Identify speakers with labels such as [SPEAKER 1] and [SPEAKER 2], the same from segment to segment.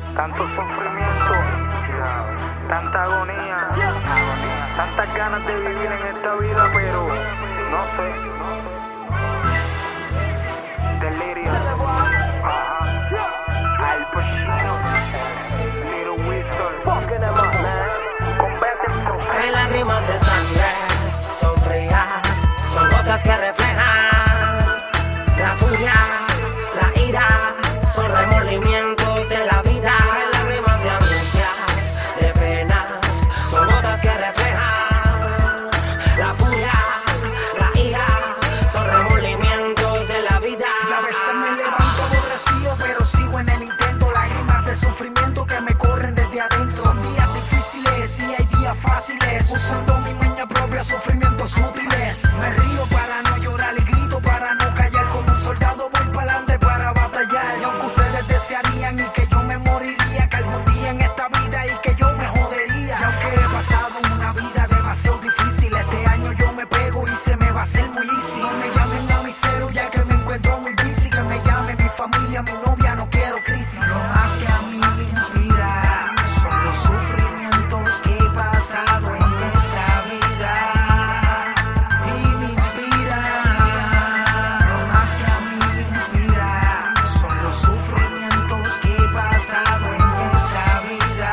[SPEAKER 1] tanto sufrimiento, tanta agonía, tantas ganas de vivir en esta vida, pero no sé. Delirio, Al Pacino, Little Wizard, fucking them up, man.
[SPEAKER 2] Hay lágrimas de sangre, son frías, son gotas que reflejan la furia, la ira, son remordimientos de la vida. Hay lágrimas de angustias, de penas, son gotas que reflejan la furia, la ira, son remordimientos de la vida.
[SPEAKER 3] Y a veces me levanto aborrecido, pero sigo en el intento. Lágrimas de sufrimiento que me corren desde adentro. Son días difíciles y hay días fáciles, usando mi maña propia, sufrimientos útiles. Me río para no llorar y grito para no callar. Como un soldado voy para adelante para batallar. Y aunque ustedes desearían y que yo me moriría, que algún día en esta vida y que yo me jodería. Y aunque he pasado una vida demasiado difícil, este año yo me pego y se me va a hacer muy easy. No me llamen a mi cero ya que me encuentro muy busy. Que me llame mi familia, mi novia, no quiero crisis. Lo más que a mí me inspira son los sufrimientos que he pasado en esta vida. Y me inspira, lo más que a mí me inspira son los sufrimientos que he pasado en esta vida.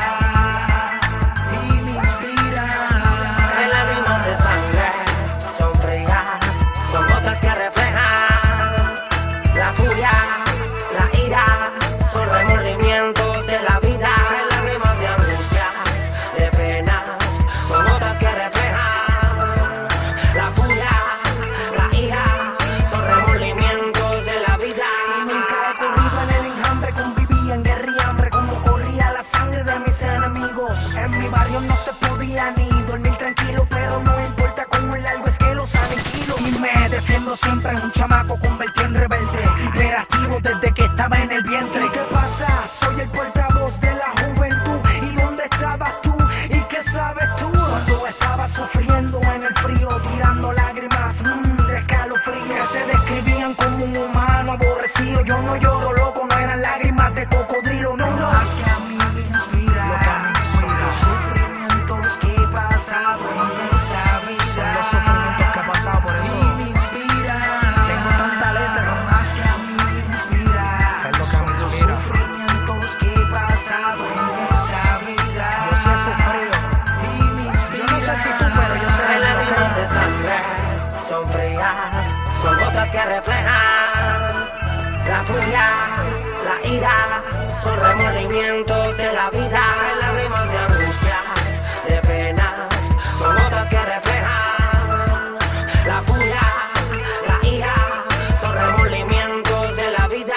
[SPEAKER 3] Y me inspira.
[SPEAKER 2] Hay lágrimas de sangre, son frías, son gotas que reflejan la furia, la ira, son remordimientos de la vida. Hay lágrimas de angustias, de penas, son gotas que reflejan la furia, la ira, son remordimientos de la vida.
[SPEAKER 3] Y nunca he corrido en el enjambre, conviví en guerra y hambre, como corría la sangre de mis enemigos. En mi barrio no se podía ni dormir tranquilo, pero no importa cómo el largo es que los aniquilo. Y me defiendo siempre, un chamaco convertido en rebelde, hiperactivo desde que estaba en el vientre. ¿Y qué pasa? Soy el portavoz de la juventud. ¿Y dónde estabas tú? ¿Y qué sabes tú? Cuando estaba sufriendo en el frío, tirando lágrimas de escalofrío, que se describían como un humano aborrecido. Yo no lloro, loco, no eran lágrimas de cocodrilo, no, no. Más que a mí me inspira son los sufrimientos que he pasado en esta vida. Son los sufrimientos que he pasado, por eso y me inspira. Tengo tanta letra. Lo más que a mí me inspira son los sufrimientos que he pasado en esta vida. Yo sí he sufrido y me inspira. Yo no sé si tú, pero yo sé.
[SPEAKER 2] Hay lágrimas de sangre, son frías, son gotas que reflejan la furia, la ira, son remordimientos de la vida. Hay lágrimas de angustias, de penas, son gotas que reflejan la furia, la ira, son remordimientos de la vida.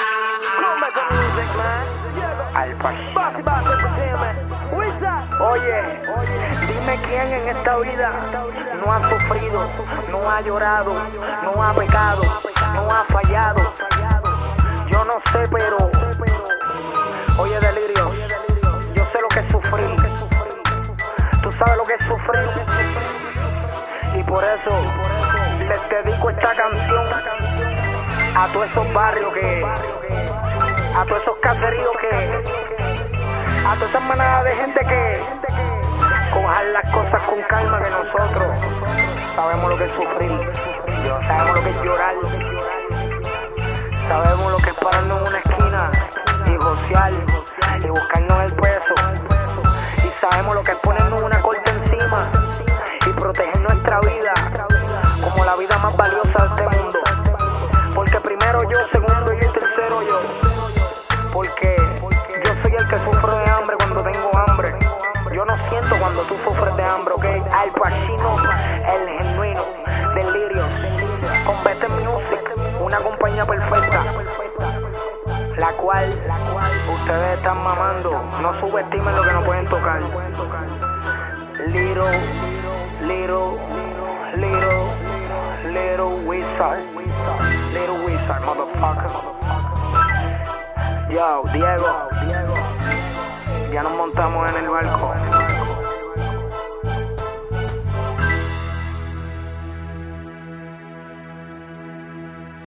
[SPEAKER 1] Al Pacino. Oye, dime quién en esta vida no ha sufrido, no ha llorado, no ha pecado, no ha fallado. Yo no sé, pero oye, Delirio, yo sé lo que es sufrir. Tú sabes lo que es sufrir. Y por eso les dedico esta canción a todos esos barrios a todos esos caseríos a todas esas manadas de gente que cojan las cosas con calma, que nosotros sabemos lo que es sufrir, sabemos lo que es llorar, sabemos lo que es pararnos en una esquina y josear y buscarnos el peso, y sabemos lo que es ponernos una corte encima y proteger nuestra vida como la vida más valiosa de este mundo, porque primero yo, segundo yo y tercero yo, porque yo soy el que sufro de hambre cuando tengo hambre. Yo no siento cuando tú sufres de hambre, ¿ok? Al Pacino, el genuino, Delirio, con Better Music, una compañía perfecta, la cual ustedes están mamando. No subestimen lo que no pueden tocar. Little Wizard, Little Wizard, motherfucker. Yo, Diego, ya nos montamos en el barco.